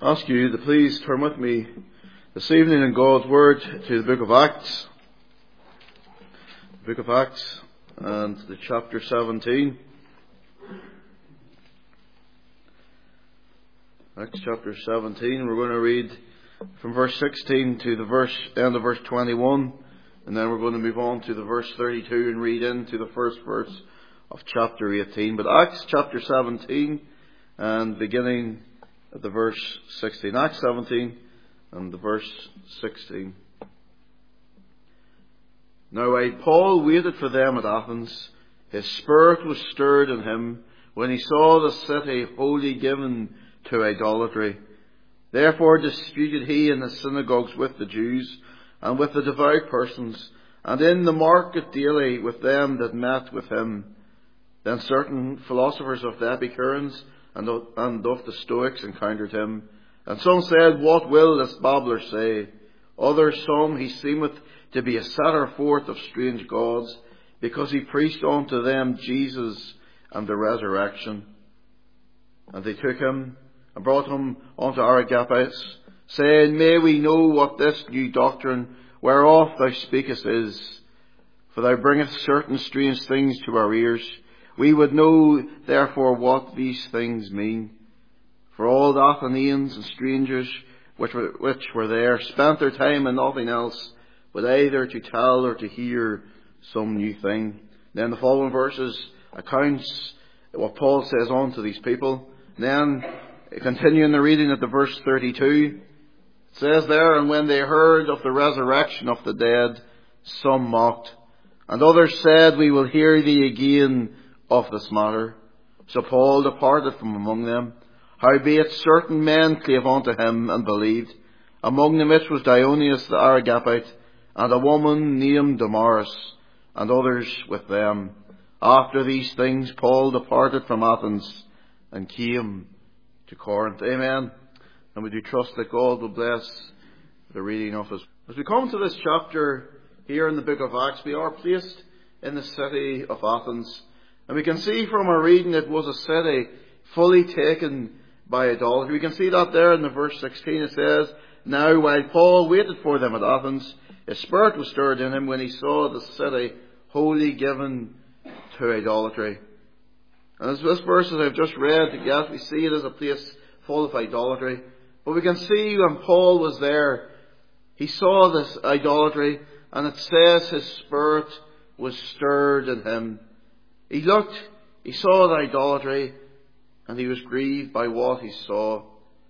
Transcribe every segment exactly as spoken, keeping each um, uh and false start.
ask you to please turn with me this evening in God's Word to the book of Acts. The book of Acts and the chapter seventeen. Acts chapter seventeen. We're going to read from verse sixteen to the verse end of verse twenty-one, and then we're going to move on to the verse thirty-two and read into the first verse of chapter eighteen. But Acts chapter seventeen and beginning at the verse sixteen. Acts seventeen and the verse sixteen. Now while Paul waited for them at Athens, his spirit was stirred in him when he saw the city wholly given to idolatry. Therefore disputed he in the synagogues with the Jews and with the devout persons, and in the market daily with them that met with him. Then certain philosophers of the Epicureans and of, and of the Stoics encountered him. And some said, What will this babbler say? Others, some he seemeth to be a setter forth of strange gods, because he preached unto them Jesus and the resurrection. And they took him and brought him unto Areopagus, saying, May we know what this new doctrine whereof thou speakest is? For thou bringest certain strange things to our ears. We would know therefore what these things mean. For all the Athenians and strangers which were, which were there spent their time in nothing else, but either to tell or to hear some new thing. Then the following verses accounts what Paul says on to these people. And then, continuing the reading at the verse thirty-two, it says there, And when they heard of the resurrection of the dead, some mocked, and others said, We will hear thee again of this matter. So Paul departed from among them. Howbeit certain men clave unto him and believed, among them which was Dionysius the Areopagite, and a woman named Damaris, and others with them. After these things Paul departed from Athens and came to Corinth. Amen. And we do trust that God will bless the reading of His. As we come to this chapter here in the book of Acts, we are placed in the city of Athens. And we can see from our reading it was a city fully taken by idolatry. We can see that there in the verse sixteen. It says, Now while Paul waited for them at Athens, his spirit was stirred in him when he saw the city wholly given to idolatry. And as this verse that I've just read, yes, we see it as a place full of idolatry. But we can see when Paul was there, he saw this idolatry, and it says his spirit was stirred in him. He looked, he saw the idolatry, and he was grieved by what he saw.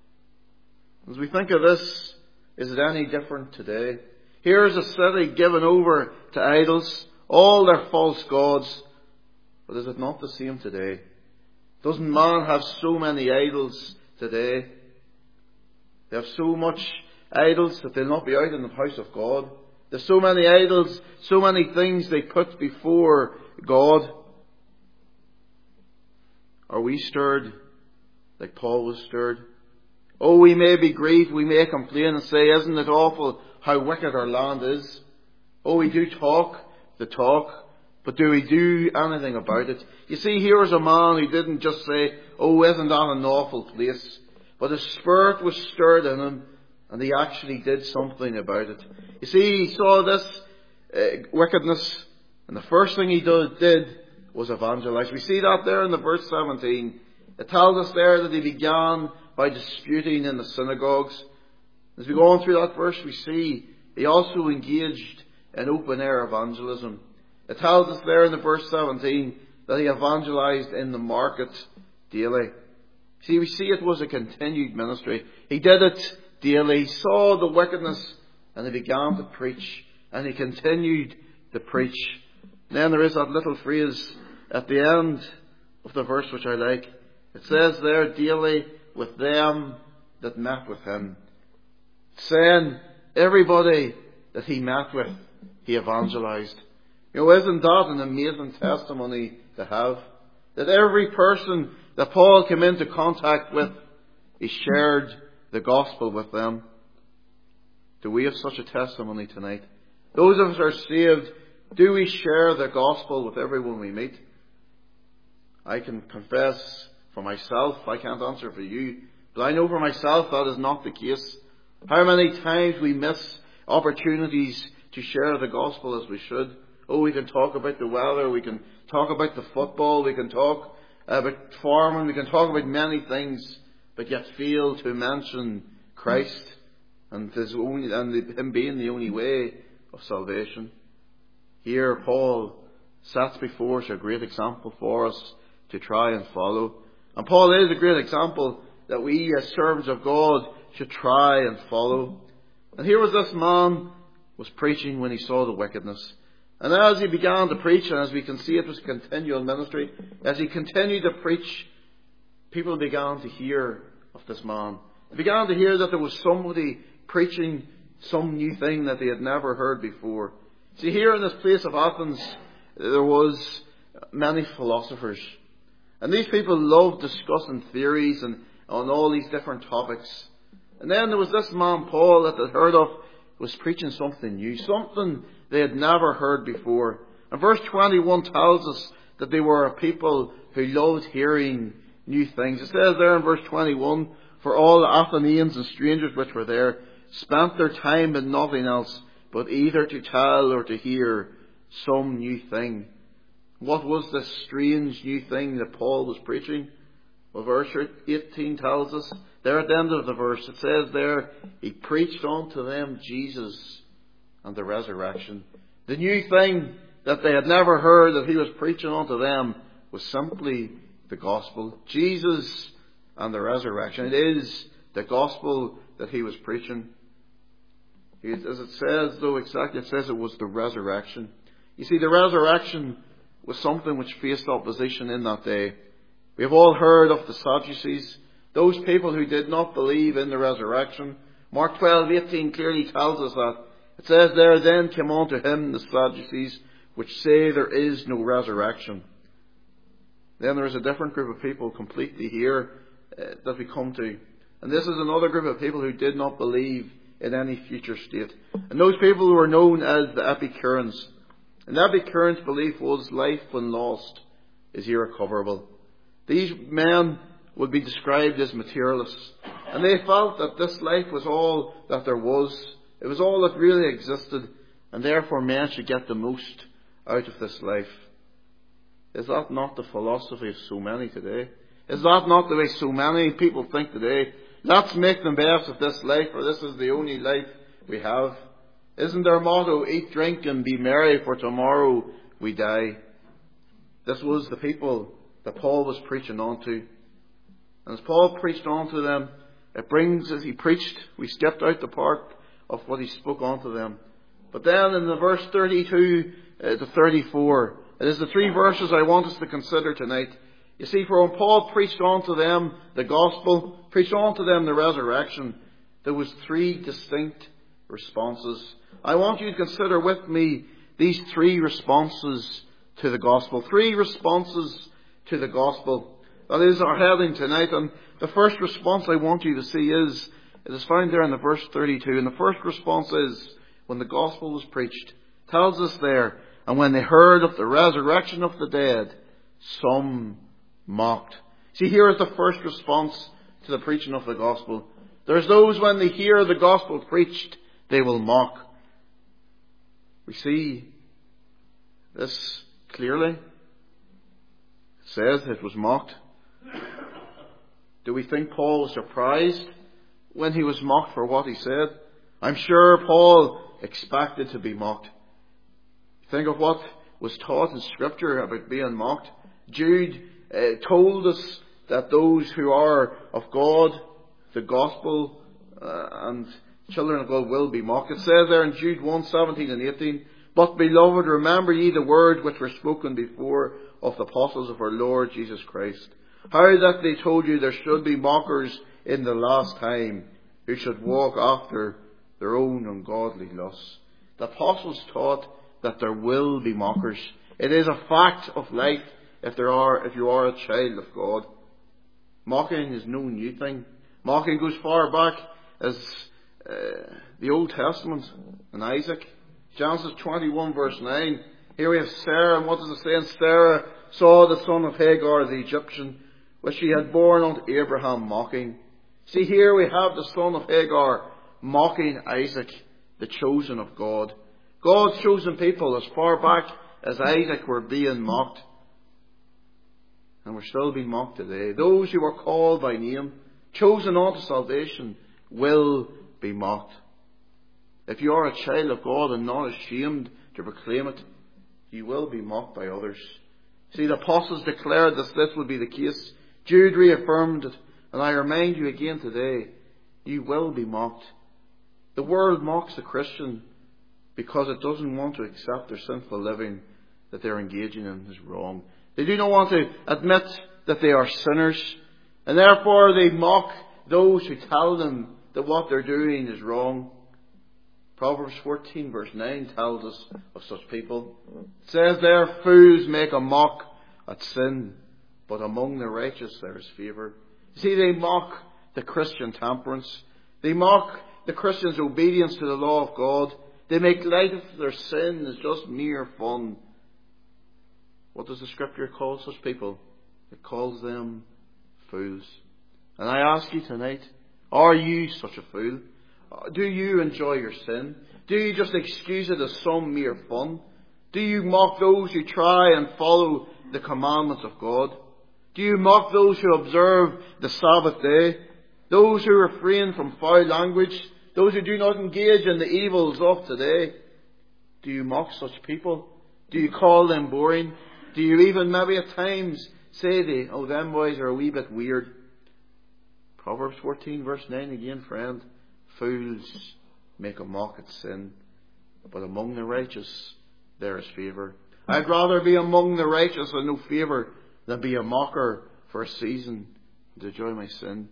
As we think of this, is it any different today? Here is a city given over to idols, all their false gods. But is it not the same today? Doesn't man have so many idols today? They have so much idols that they'll not be out in the house of God. There's so many idols, so many things they put before God. Are we stirred like Paul was stirred? Oh, we may be grieved, we may complain and say, Isn't it awful how wicked our land is? Oh, we do talk the talk, but do we do anything about it? You see, here was a man who didn't just say, Oh, isn't that an awful place? But his spirit was stirred in him, and he actually did something about it. You see, he saw this uh, wickedness, and the first thing he do, did was evangelize. We see that there in the verse seventeen. It tells us there that he began by disputing in the synagogues. As we go on through that verse, we see he also engaged in open air evangelism. It tells us there in the verse seventeen that he evangelized in the market daily. See, we see it was a continued ministry. He did it daily. He saw the wickedness and he began to preach, and he continued to preach. And then there is that little phrase at the end of the verse which I like. It says there, daily with them that met with him. Saying everybody that he met with, he evangelized. You know, isn't that an amazing testimony to have? That every person that Paul came into contact with, he shared the gospel with them. Do we have such a testimony tonight? Those of us who are saved, do we share the gospel with everyone we meet? I can confess for myself, I can't answer for you, But I know for myself that is not the case. How many times we miss opportunities to share the gospel as we should. Oh, we can talk about the weather, we can talk about the football, we can talk about farming, we can talk about many things, but yet fail to mention Christ and his only, and him being the only way of salvation. Here Paul sets before us a great example for us to try and follow. And Paul is a great example that we as servants of God should try and follow. And here was this man was preaching when he saw the wickedness. And as he began to preach, and as we can see it was continual ministry, as he continued to preach, people began to hear of this man. They began to hear that there was somebody preaching some new thing that they had never heard before. See, here in this place of Athens, there was many philosophers. And these people loved discussing theories and on all these different topics. And then there was this man, Paul, that they'd heard of, was preaching something new, something they had never heard before. And verse twenty-one tells us that they were a people who loved hearing new things. It says there in verse twenty-one, for all the Athenians and strangers which were there spent their time in nothing else, but either to tell or to hear some new thing. What was this strange new thing that Paul was preaching? Well, verse eighteen tells us, there at the end of the verse, it says there, he preached unto them Jesus and the resurrection. The new thing that they had never heard that he was preaching unto them was simply the gospel. Jesus and the resurrection. It is the gospel that he was preaching. As it says, though exactly, it says it was the resurrection. You see, the resurrection was something which faced opposition in that day. We have all heard of the Sadducees, those people who did not believe in the resurrection. Mark twelve eighteen clearly tells us that. It says there, then came unto him the Sadducees, which say there is no resurrection. Then there is a different group of people completely here uh, that we come to. And this is another group of people who did not believe in any future state. And those people were known as the Epicureans. And the Epicureans' belief was life when lost is irrecoverable. These men would be described as materialists. And they felt that this life was all that there was. It was all that really existed. And therefore man should get the most out of this life. Is that not the philosophy of so many today? Is that not the way so many people think today? Let's make the best of this life, for this is the only life we have. Isn't their motto, eat, drink and be merry, for tomorrow we die? This was the people that Paul was preaching on to. And as Paul preached on to them, it brings, as he preached, we skipped out the part of what he spoke on to them. But then in the verse thirty-two uh, to thirty-four, it is the three verses I want us to consider tonight. You see, for when Paul preached on to them the gospel, preached on to them the resurrection, there was three distinct responses. I want you to consider with me these three responses to the gospel. Three responses to the gospel. That is our heading tonight. And the first response I want you to see is, it is found there in the verse thirty-two. And the first response is, when the gospel was preached, tells us there, and when they heard of the resurrection of the dead, some mocked. See, here is the first response to the preaching of the gospel. There's those, when they hear the gospel preached, they will mock. We see this clearly. It says it was mocked. Do we think Paul was surprised when he was mocked for what he said? I'm sure Paul expected to be mocked. Think of what was taught in Scripture about being mocked. Jude uh, told us that those who are of God, the gospel, uh, and children of God will be mocked. It says there in Jude one, seventeen and eighteen, but beloved, remember ye the words which were spoken before of the apostles of our Lord Jesus Christ. How that they told you there should be mockers in the last time, who should walk after their own ungodly lusts. The apostles taught that there will be mockers. It is a fact of life if there are, if you are a child of God. Mocking is no new thing. Mocking goes far back as uh, the Old Testament and Isaac. Genesis twenty-one verse nine. Here we have Sarah, and what does it say? And Sarah saw the son of Hagar the Egyptian, which she had borne unto Abraham, mocking. See, here we have the son of Hagar mocking Isaac, the chosen of God. God's chosen people, as far back as Isaac, were being mocked. And we're still being mocked today. Those who were called by name, chosen unto salvation, will be mocked. If you are a child of God and not ashamed to proclaim it, you will be mocked by others. See, the apostles declared that this would be the case. Jude reaffirmed it. And I remind you again today, you will be mocked. The world mocks the Christian because it doesn't want to accept their sinful living that they're engaging in is wrong. They do not want to admit that they are sinners, and therefore they mock those who tell them that what they're doing is wrong. Proverbs fourteen verse nine tells us of such people. It says there, fools make a mock at sin, but among the righteous there is favour. See, they mock the Christian temperance. They mock the Christian's obedience to the law of God. They make light of their sin as just mere fun. What does the Scripture call such people? It calls them fools. And I ask you tonight, are you such a fool? Do you enjoy your sin? Do you just excuse it as some mere fun? Do you mock those who try and follow the commandments of God? Do you mock those who observe the Sabbath day? Those who refrain from foul language? Those who do not engage in the evils of today? Do you mock such people? Do you call them boring? Do you even maybe at times say they, oh, them boys are a wee bit weird? Proverbs fourteen verse nine again, friend. Fools make a mock at sin, but among the righteous there is favour. I'd rather be among the righteous with no favour than be a mocker for a season to enjoy my sin.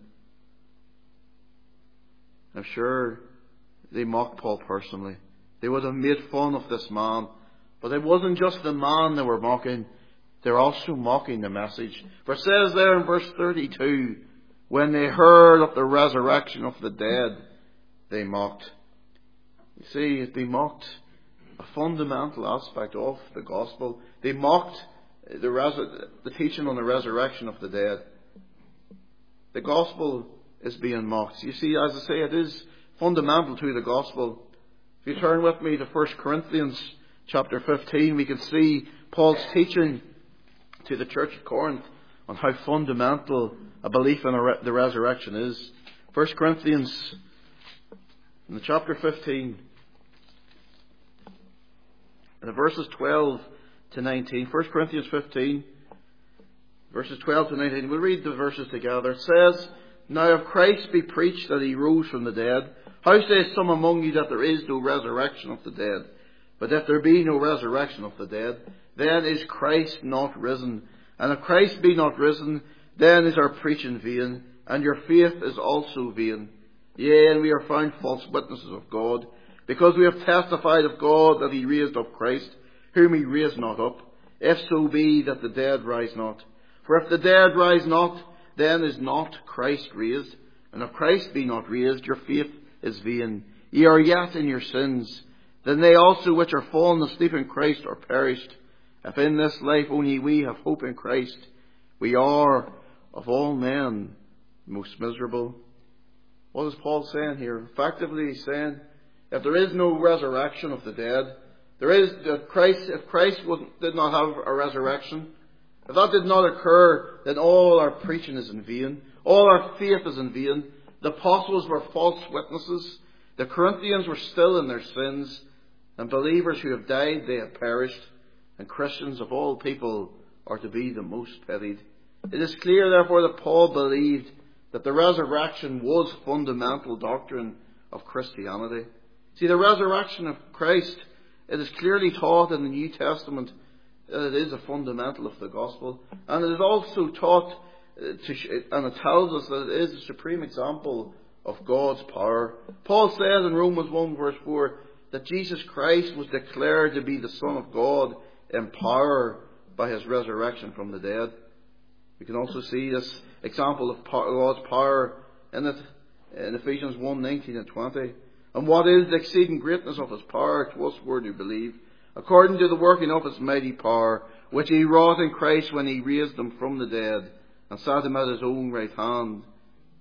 I'm sure they mocked Paul personally. They would have made fun of this man. But it wasn't just the man they were mocking. They're also mocking the message. For it says there in verse thirty-two, when they heard of the resurrection of the dead, they mocked. You see, they mocked a fundamental aspect of the gospel. They mocked the, res- the teaching on the resurrection of the dead. The gospel is being mocked. You see, as I say, it is fundamental to the gospel. If you turn with me to First Corinthians chapter fifteen, we can see Paul's teaching to the church of Corinth on how fundamental a belief in the resurrection is. First Corinthians in the chapter fifteen, in the verses twelve to nineteen. First Corinthians fifteen, verses twelve to nineteen. We'll read the verses together. It says, now if Christ be preached that he rose from the dead, how say some among you that there is no resurrection of the dead? But if there be no resurrection of the dead, then is Christ not risen. And if Christ be not risen, then is our preaching vain, and your faith is also vain. Yea, and we are found false witnesses of God, because we have testified of God that he raised up Christ, whom he raised not up, if so be that the dead rise not. For if the dead rise not, then is not Christ raised. And if Christ be not raised, your faith is vain. Ye are yet in your sins. Then they also which are fallen asleep in Christ are perished. If in this life only we have hope in Christ, we are of all men most miserable. What is Paul saying here? Effectively he's saying, if there is no resurrection of the dead, there is if Christ. If Christ wasn't, did not have a resurrection, if that did not occur, then all our preaching is in vain. All our faith is in vain. The apostles were false witnesses. The Corinthians were still in their sins. And believers who have died, they have perished. And Christians of all people are to be the most pitied. It is clear, therefore, that Paul believed that the resurrection was fundamental doctrine of Christianity. See, the resurrection of Christ, it is clearly taught in the New Testament that it is a fundamental of the gospel. And it is also taught, to, and it tells us that it is a supreme example of God's power. Paul says in Romans one verse four that Jesus Christ was declared to be the Son of God in power by his resurrection from the dead. We can also see this example of God's power in it in Ephesians one nineteen and twenty. And what is the exceeding greatness of his power to us who do believe, according to the working of his mighty power, which he wrought in Christ when he raised him from the dead, and sat him at his own right hand,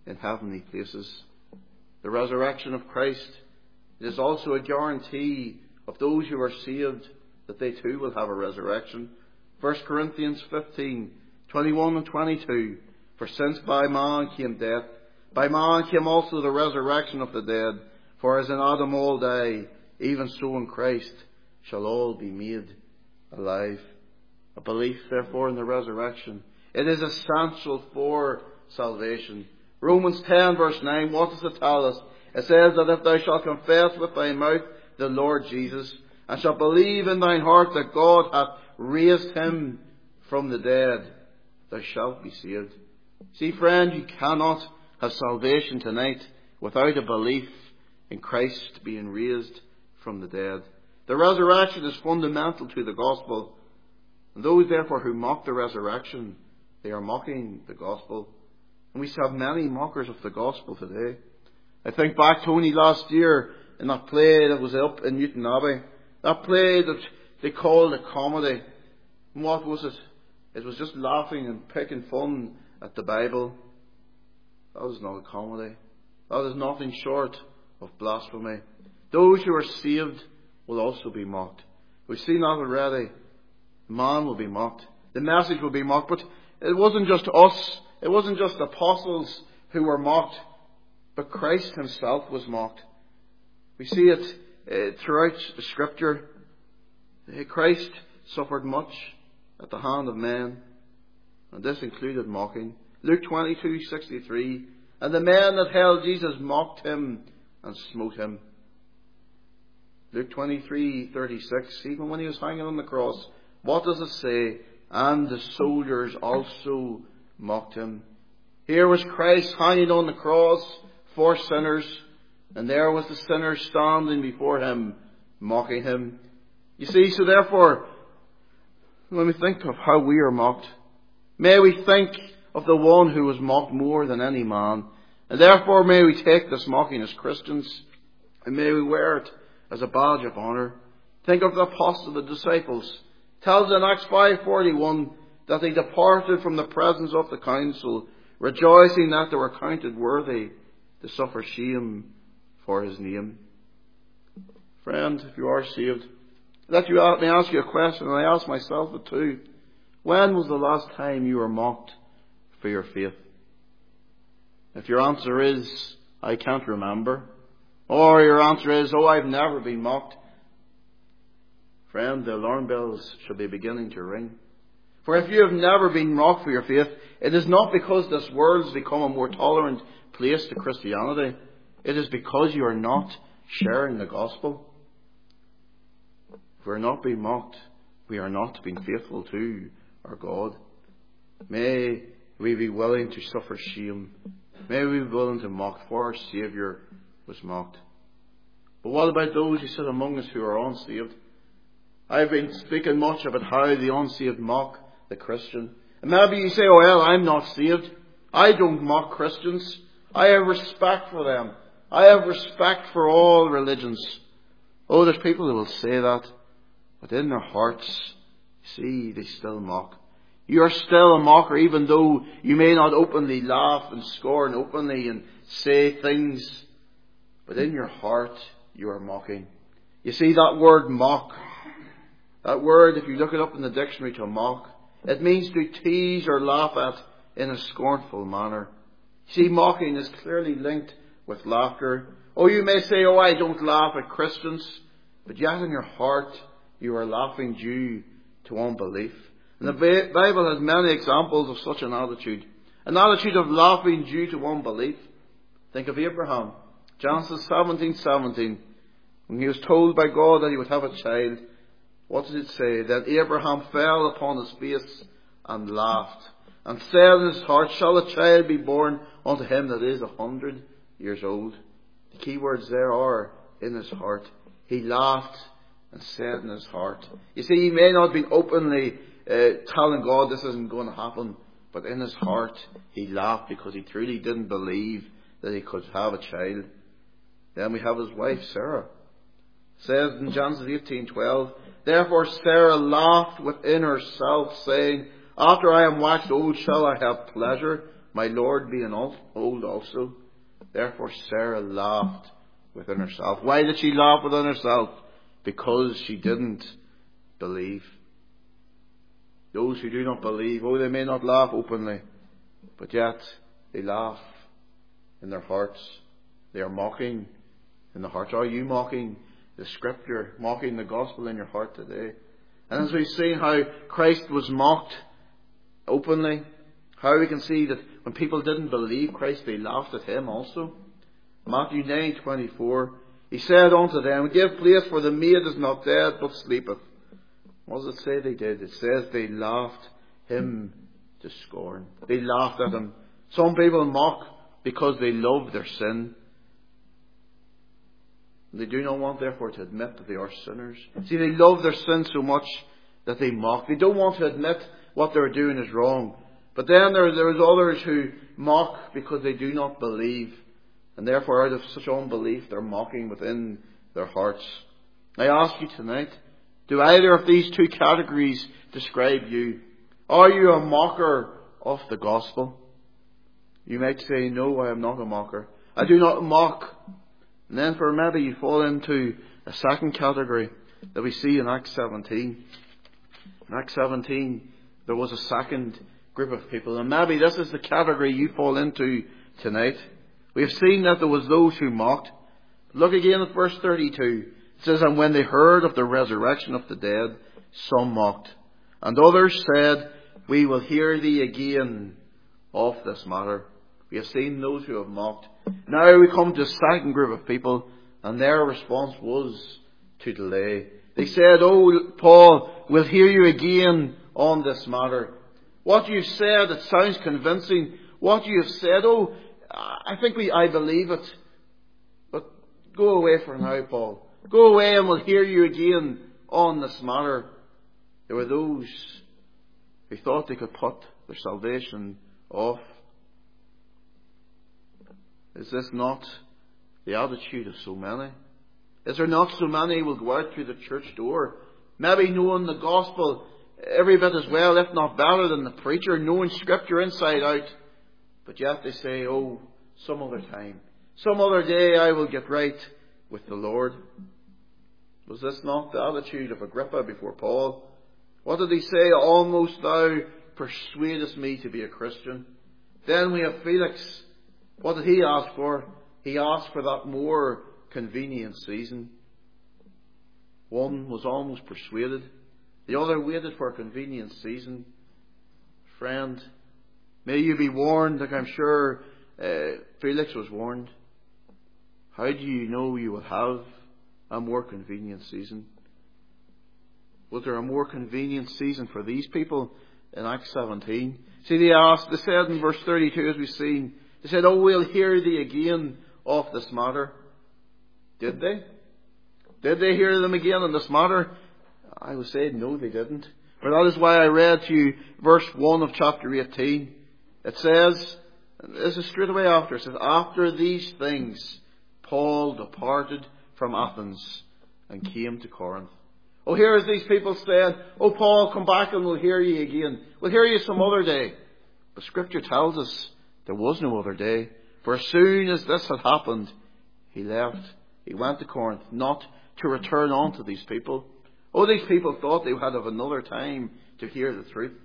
in heavenly places. The resurrection of Christ is also a guarantee of those who are saved that they too will have a resurrection. First Corinthians fifteen, twenty-one and twenty-two. For since by man came death, by man came also the resurrection of the dead. For as in Adam all die, even so in Christ shall all be made alive. A belief, therefore, in the resurrection. It is essential for salvation. Romans ten verse nine, what does it tell us? It says that if thou shalt confess with thy mouth the Lord Jesus, and shalt believe in thine heart that God hath raised him from the dead, thou shalt be saved. See, friend, you cannot have salvation tonight without a belief in Christ being raised from the dead. The resurrection is fundamental to the gospel. And those, therefore, who mock the resurrection, they are mocking the gospel. And we have many mockers of the gospel today. I think back, Tony, last year in that play that was up in Newton Abbey. That play that they called a comedy. And what was it? It was just laughing and picking fun at the Bible. That is not a comedy. That is nothing short of blasphemy. Those who are saved will also be mocked. We've seen that already. Man will be mocked. The message will be mocked. But it wasn't just us. It wasn't just apostles who were mocked. But Christ himself was mocked. We see it uh, throughout the Scripture. Uh, Christ suffered much at the hand of men. And this included mocking. Luke twenty-two sixty-three. And the men that held Jesus mocked him and smote him. Luke twenty-three thirty-six. Even when he was hanging on the cross, what does it say? And the soldiers also mocked him. Here was Christ hanging on the cross for sinners, and there was the sinner standing before him, mocking him. You see, so therefore, when we think of how we are mocked, may we think of the one who was mocked more than any man. And therefore may we take this mocking as Christians, and may we wear it as a badge of honour. Think of the apostles, the disciples. It tells in Acts five forty-one that they departed from the presence of the council, rejoicing that they were counted worthy to suffer shame for his name. Friend, if you are saved, let me ask you a question, and I ask myself it too. When was the last time you were mocked for your faith? If your answer is, I can't remember, or your answer is, oh, I've never been mocked, friend, the alarm bells should be beginning to ring. For if you have never been mocked for your faith, it is not because this world has become a more tolerant place to Christianity. It is because you are not sharing the gospel. If we are not being mocked, we are not being faithful to our God. May we be willing to suffer shame. May we be willing to mock, for our Saviour was mocked. But what about those who sit among us who are unsaved? I've been speaking much about how the unsaved mock the Christian. And maybe you say, oh well, I'm not saved. I don't mock Christians. I have respect for them. I have respect for all religions. Oh, there's people who will say that, but in their hearts, see, they still mock. You are still a mocker, even though you may not openly laugh and scorn openly and say things, but in your heart you are mocking. You see, that word mock, that word, if you look it up in the dictionary, to mock, it means to tease or laugh at in a scornful manner. See, mocking is clearly linked with laughter. Oh, you may say, oh, I don't laugh at Christians, but yet in your heart you are laughing due to unbelief. And the Bible has many examples of such an attitude. An attitude of laughing due to unbelief. Think of Abraham. Genesis seventeen seventeen. When he was told by God that he would have a child, what did it say? That Abraham fell upon his face and laughed, and said in his heart, shall a child be born unto him that is a hundred years old? The key words there are, in his heart. He laughed and said in his heart. You see, he may not have been openly uh, telling God this isn't going to happen, but in his heart he laughed because he truly didn't believe that he could have a child. Then we have his wife Sarah. It says in Genesis eighteen twelve, therefore Sarah laughed within herself, saying, after I am waxed old, shall I have pleasure my Lord being old also. Therefore Sarah laughed within herself. Why did she laugh within herself? Because she didn't believe. Those who do not believe, oh, they may not laugh openly, but yet they laugh in their hearts. They are mocking in the hearts. Are you mocking the Scripture, mocking the gospel in your heart today? And as we've seen how Christ was mocked openly, how we can see that when people didn't believe Christ, they laughed at him also. Matthew nine twenty-four, he said unto them, give place, for the maid is not dead, but sleepeth. What does it say they did? It says they laughed him to scorn. They laughed at him. Some people mock because they love their sin. They do not want, therefore, to admit that they are sinners. See, they love their sin so much that they mock. They don't want to admit what they're doing is wrong. But then there, there's others who mock because they do not believe. And therefore, out of such unbelief, they're mocking within their hearts. I ask you tonight, do either of these two categories describe you? Are you a mocker of the gospel? You might say, no, I am not a mocker. I do not mock. And then for maybe you fall into a second category that we see in Acts seventeen. In Acts seventeen, there was a second group of people. And maybe this is the category you fall into tonight. We have seen that there was those who mocked. Look again at verse thirty-two. It says, and when they heard of the resurrection of the dead, some mocked. And others said, we will hear thee again of this matter. We have seen those who have mocked. Now we come to a second group of people, and their response was to delay. They said, oh, Paul, we'll hear you again on this matter. What you've said, it sounds convincing. What you have said, oh, I think we, I believe it. But go away for now, Paul. Go away and we'll hear you again on this matter. There were those who thought they could put their salvation off. Is this not the attitude of so many? Is there not so many who will go out through the church door, maybe knowing the gospel every bit as well, if not better than the preacher, knowing Scripture inside out, but yet they say, oh, some other time, some other day I will get right with the Lord. Was this not the attitude of Agrippa before Paul? What did he say? Almost thou persuadest me to be a Christian. Then we have Felix. What did he ask for? He asked for that more convenient season. One was almost persuaded. The other waited for a convenient season. Friend, may you be warned, like I'm sure uh, Felix was warned. How do you know you will have a more convenient season? Was there a more convenient season for these people in Acts seventeen? See, they asked, they said in verse thirty-two, as we've seen, they said, oh, we'll hear thee again of this matter. Did they? Did they hear them again on this matter? I would say no, they didn't. For that is why I read to you verse one of chapter eighteen. It says, this is straight away after, it says, after these things, Paul departed from Athens and came to Corinth. Oh, here is these people saying, oh, Paul, come back and we'll hear you again. We'll hear you some other day. But Scripture tells us there was no other day. For as soon as this had happened, he left. He went to Corinth, not to return on to these people. Oh, these people thought they had of another time to hear the truth.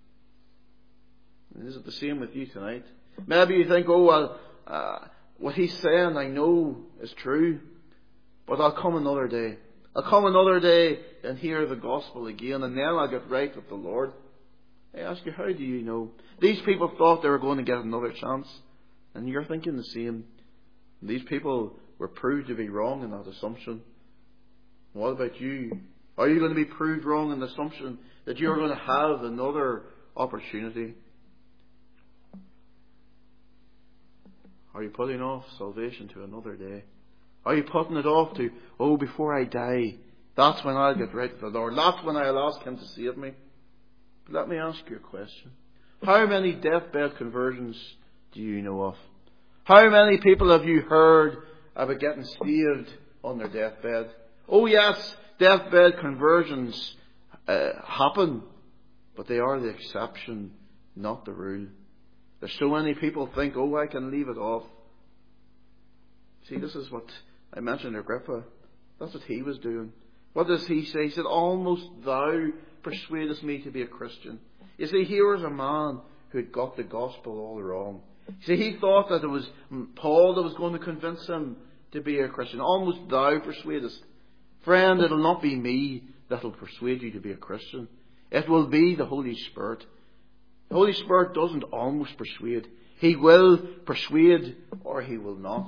And is it the same with you tonight? Maybe you think, oh, well, uh, what he's saying I know is true, but I'll come another day. I'll come another day and hear the gospel again, and then I'll get right with the Lord. I ask you, how do you know? These people thought they were going to get another chance, and you're thinking the same. These people were proved to be wrong in that assumption. What about you? Are you going to be proved wrong in the assumption that you're going to have another opportunity? Are you putting off salvation to another day? Are you putting it off to, oh, before I die, that's when I'll get right with the Lord. That's when I'll ask Him to save me. But let me ask you a question. How many deathbed conversions do you know of? How many people have you heard about getting saved on their deathbed? Oh yes, deathbed conversions uh, happen, but they are the exception, not the rule. There's so many people think, oh, I can leave it off. See, this is what I mentioned Agrippa. That's what he was doing. What does he say? He said, almost thou persuadest me to be a Christian. You see, here was a man who had got the gospel all wrong. You see, he thought that it was Paul that was going to convince him to be a Christian. Almost thou persuadest. Friend, it'll not be me that'll persuade you to be a Christian. It will be the Holy Spirit. The Holy Spirit doesn't almost persuade. He will persuade or he will not.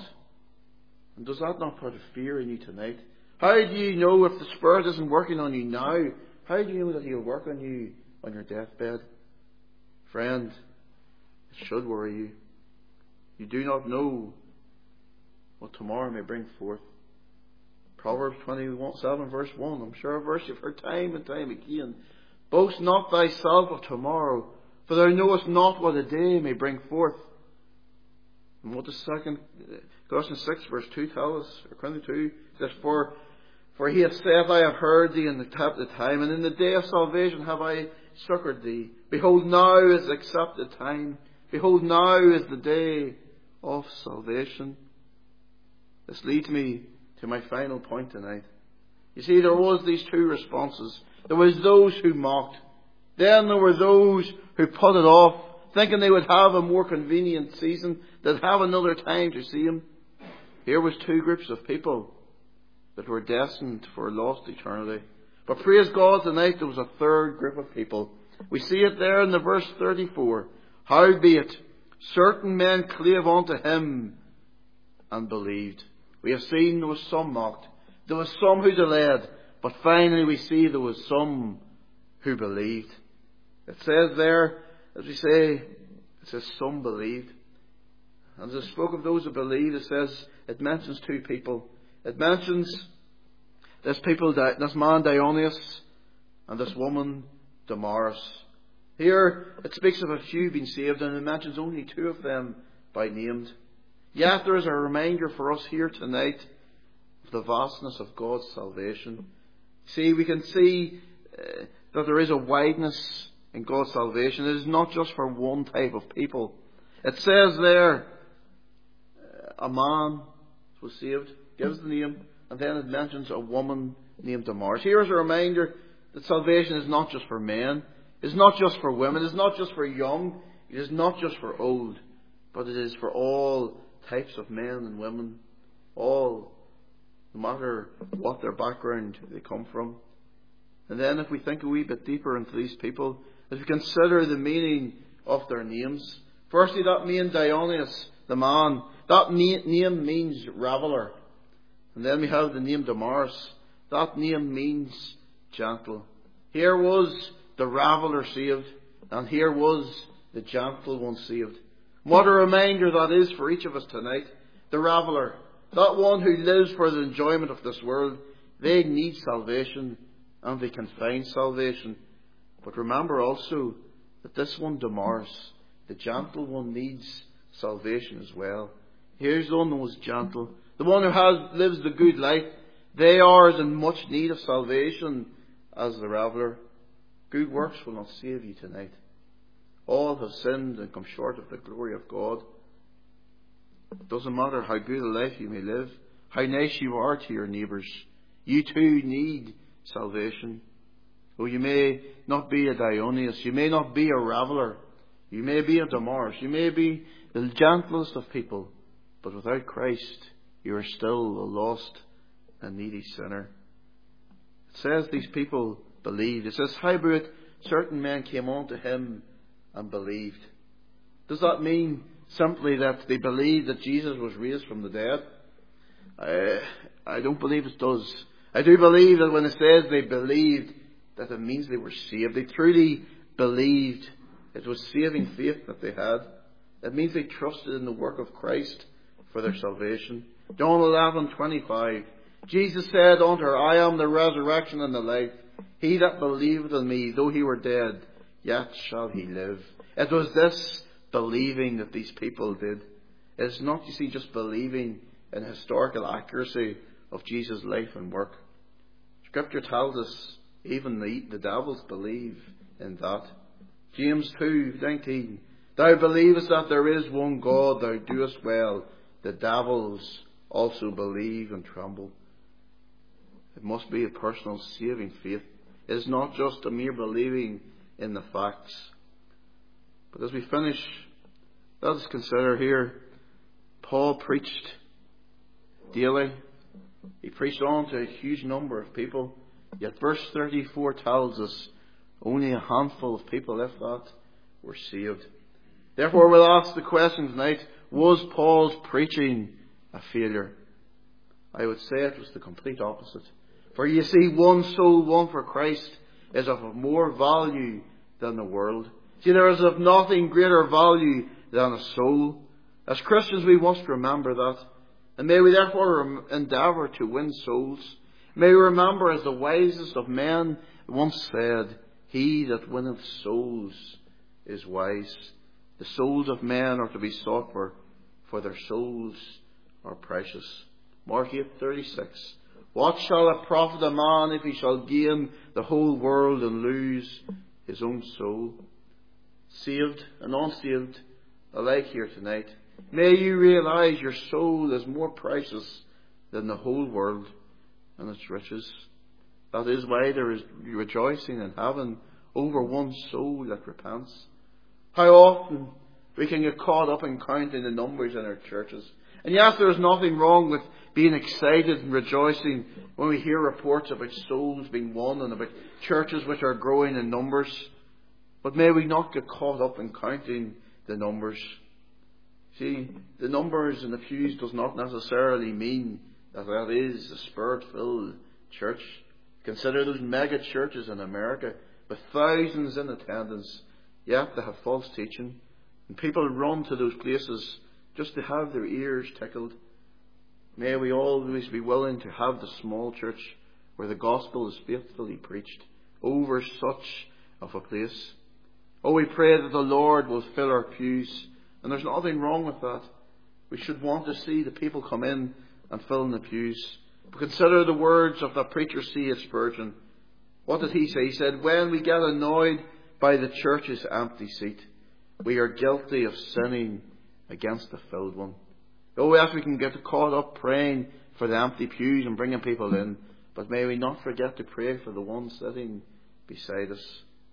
And does that not put a fear in you tonight? How do you know if the Spirit isn't working on you now? How do you know that He'll work on you on your deathbed? Friend, it should worry you. You do not know what tomorrow may bring forth. Proverbs twenty-seven verse one, I'm sure a verse you've heard time and time again. Boast not thyself of tomorrow, for thou knowest not what a day may bring forth. And what does second Colossians six verse two tell us, or twenty-two, says, For for he hath said, I have heard thee in the time, and in the day of salvation have I succoured thee. Behold, now is the accepted time. Behold, now is the day of salvation. This leads me to my final point tonight. You see, there was these two responses. There was those who mocked. Then there were those who put it off, thinking they would have a more convenient season, they'd have another time to see him. Here was two groups of people that were destined for a lost eternity. But praise God, tonight there was a third group of people. We see it there in the verse thirty-four. Howbeit, certain men clave unto him and believed. We have seen there was some mocked. There was some who delayed. But finally we see there was some who believed. It says there, as we say, it says some believed. And as I spoke of those who believed, it says, it mentions two people. It mentions this people, this man Dionysius and this woman Damaris. Here it speaks of a few being saved, and it mentions only two of them by name. Yet there is a reminder for us here tonight of the vastness of God's salvation. See, we can see uh, that there is a wideness in God's salvation. It is not just for one type of people. It says there, uh, a man was saved, gives the name, and then it mentions a woman named Damaris. Here is a reminder that salvation is not just for men, it is not just for women, it is not just for young, it is not just for old, but it is for all types of men and women, all, no matter what their background they come from. And then if we think a wee bit deeper into these people, as we consider the meaning of their names, firstly that name Dionysius, the man, that name means raveller. And then we have the name Damaris. That name means gentle. Here was the raveller saved, and here was the gentle one saved. What a reminder that is for each of us tonight. The raveller, that one who lives for the enjoyment of this world, they need salvation, and they can find salvation. But remember also that this one, Damaris, the gentle one, needs salvation as well. Here's the one who was gentle. The one who has lives the good life. They are as in much need of salvation as the raveller. Good works will not save you tonight. All have sinned and come short of the glory of God. It doesn't matter how good a life you may live, how nice you are to your neighbours. You too need salvation. Oh, you may not be a Dionysius, you may not be a raveller, you may be a Damaris, you may be the gentlest of people, but without Christ, you are still a lost and needy sinner. It says these people believed. It says, howbeit certain men came unto him and believed. Does that mean simply that they believed that Jesus was raised from the dead? I, I don't believe it does. I do believe that when it says they believed, that it means they were saved. They truly believed. It was saving faith that they had. It means they trusted in the work of Christ for their salvation. John eleven twenty-five. Jesus said unto her, I am the resurrection and the life. He that believeth in me, though he were dead, yet shall he live. It was this believing that these people did. It is not, you see, just believing in historical accuracy of Jesus' life and work. Scripture tells us even the, the devils believe in that. James two nineteen Thou believest that there is one God, thou doest well. The devils also believe and tremble. It must be a personal saving faith. It is not just a mere believing in the facts. But as we finish, let us consider here, Paul preached daily. He preached on to a huge number of people. Yet verse thirty-four tells us only a handful of people, if that, were saved. Therefore we'll ask the question tonight, was Paul's preaching a failure? I would say it was the complete opposite. For you see, one soul won for Christ is of more value than the world. See, there is of nothing greater value than a soul. As Christians we must remember that. And may we therefore endeavour to win souls. May we remember, as the wisest of men once said, he that winneth souls is wise. The souls of men are to be sought for, for their souls are precious. Mark eight thirty-six. What shall it profit a man if he shall gain the whole world and lose his own soul? Saved and unsaved alike here tonight, may you realize your soul is more precious than the whole world and its riches. That is why there is rejoicing in heaven over one soul that repents. How often we can get caught up in counting the numbers in our churches. And yes, there is nothing wrong with being excited and rejoicing when we hear reports about souls being won and about churches which are growing in numbers. But may we not get caught up in counting the numbers. See, the numbers in the pews does not necessarily mean that that is a Spirit-filled church. Consider those mega churches in America with thousands in attendance, yet they have false teaching. And people run to those places just to have their ears tickled. May we always be willing to have the small church where the gospel is faithfully preached over such of a place. Oh, we pray that the Lord will fill our pews. And there's nothing wrong with that. We should want to see the people come in and fill in the pews. But consider the words of the preacher C H Spurgeon. What did he say? He said, when we get annoyed by the church's empty seat, we are guilty of sinning against the filled one. Oh, yes, we can get caught up praying for the empty pews and bringing people in. But may we not forget to pray for the one sitting beside us.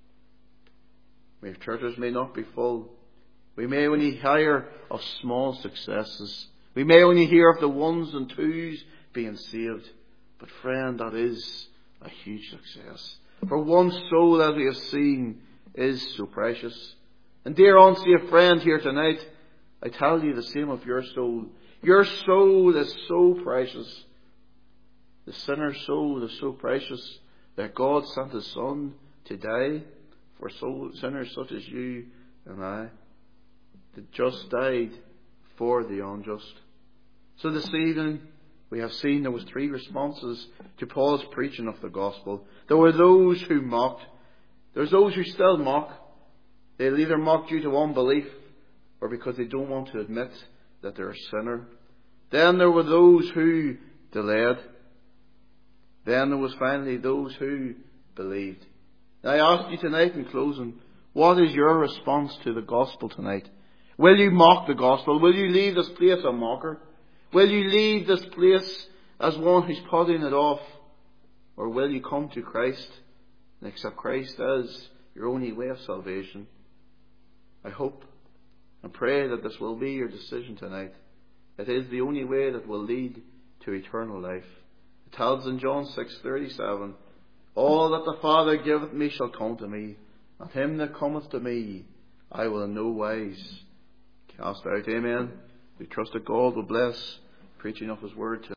May churches may not be full. We may only hear of small successes. We may only hear of the ones and twos being saved. But friend, that is a huge success. For one soul, as we have seen, is so precious. And dear unsaved friend here tonight, I tell you the same of your soul. Your soul is so precious. The sinner's soul is so precious that God sent His Son to die for soul, sinners such as you and I. The just died for the unjust. So this evening we have seen there was three responses to Paul's preaching of the gospel. There were those who mocked. There's those who still mock. They'll either mock due to unbelief or because they don't want to admit that they're a sinner. Then there were those who delayed. Then there was finally those who believed. Now I ask you tonight in closing, what is your response to the gospel tonight? Will you mock the gospel? Will you leave this place a mocker? Will you leave this place as one who's putting it off? Or will you come to Christ and accept Christ as your only way of salvation? I hope and pray that this will be your decision tonight. It is the only way that will lead to eternal life. It tells in John six thirty-seven, all that the Father giveth me shall come to me, and him that cometh to me I will in no wise cast out. Amen. We trust that God will bless preaching of His word to